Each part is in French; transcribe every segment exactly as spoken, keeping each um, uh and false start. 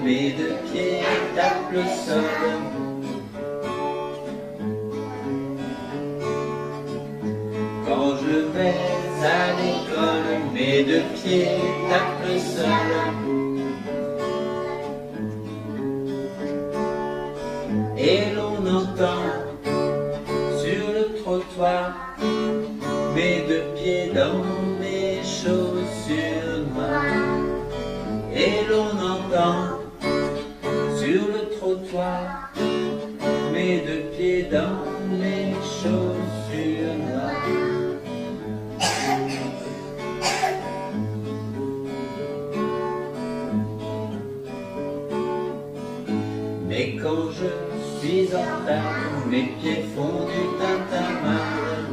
mes deux pieds tapent le sol. Quand je vais à l'école, mes deux pieds tapent le sol. Et l'on entend sur le trottoir mes deux pieds dans mes chaussures noires. Et l'on entend sur le trottoir mes deux pieds dans mes chaussures noires. Mais quand je suis en retard, mes pieds font du tintamarre.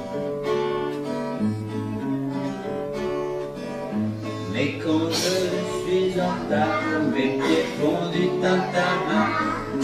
Mais quand je suis en retard, mes pieds font du tintamarre.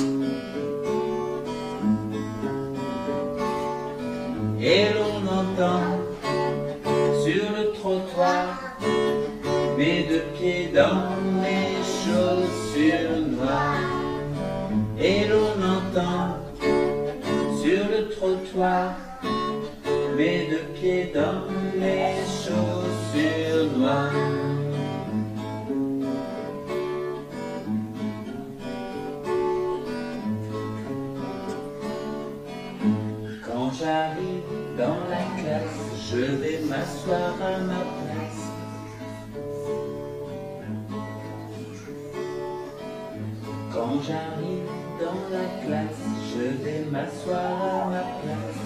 Et l'on entend sur le trottoir mes deux pieds dans mes chaussures noires. Et l'on entend sur le trottoir mes deux pieds dans mes chaussures noires. Quand j'arrive dans la classe, je vais m'asseoir à ma place. Quand j'arrive dans la classe, je vais m'asseoir à ma place.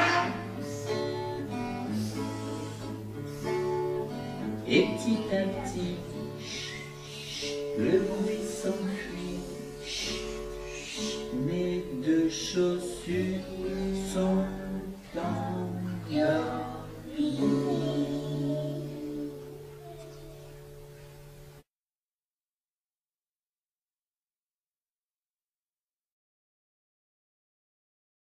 Et petit à petit, le bruit s'enfuit, mes deux chaussures